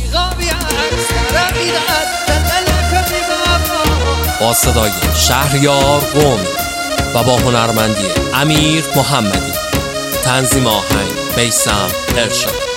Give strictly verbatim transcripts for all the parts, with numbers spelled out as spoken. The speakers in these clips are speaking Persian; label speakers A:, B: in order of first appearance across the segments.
A: با صدای شهریار قم و با هنرمندی امیر محمدی، تنظیم آهنگ میثم ارشاد.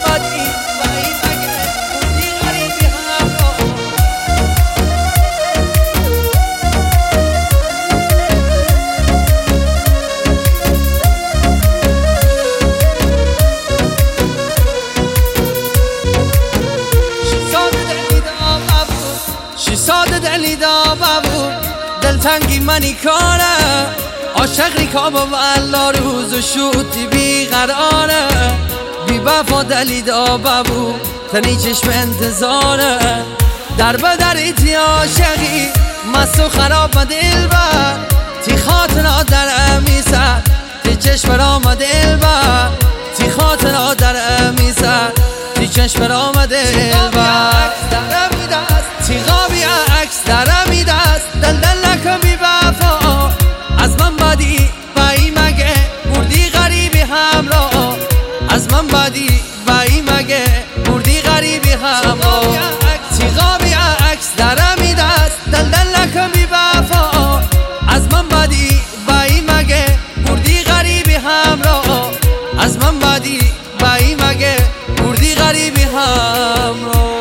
B: ساده دلی دا بابو دلتنگی منی کاره عاشق ریکابا و الله روز و شوتی بیقراره بی وفا دلی دا بابو تنی چشم انتظاره در بدریتی عاشقی مست و خراب و دل بر تی خاطرها در امیسر تی چشم رام دل بر تی خاطرها در امیسر تی چشم رام دل بر تی غابی عکس درمی دست دل دل نکن بی وفا از من بدی بایی مگه بردی غریبی همراه از من بدی بایی مگه بردی غریبی همراه تی غابی عکس درمی دست دل دل نکن بی وفا از من بدی بایی مگه بردی غریبی همراه از من بدی بایی مگه بردی غریبی همراه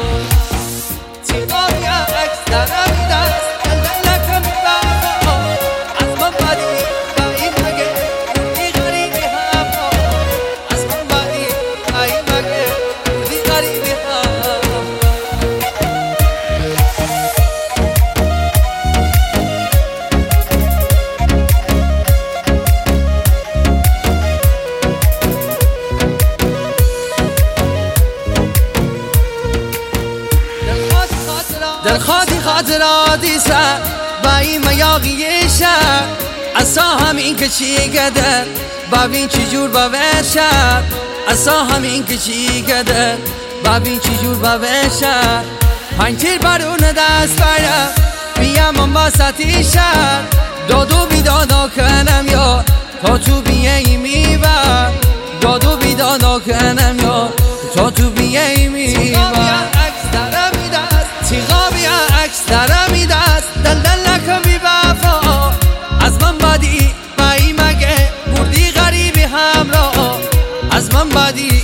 B: دل خاطی خاطراتی سر با این میاقی شب اصا همین که چی گدر ببین چی جور با وشب اصا همین که چی گدر ببین چی جور با وشب پنج تیر برون دست برم بیم من با سطی شب دادو بیدادا کنم یا تا تو بیایی میبر دادو بیدادا کنم یا تا تو بیایی میبر تی غابی عکس درمی دست دل دل نکن بی وفا از من بدی بایی مگه بردی غریبی همراه از من بدی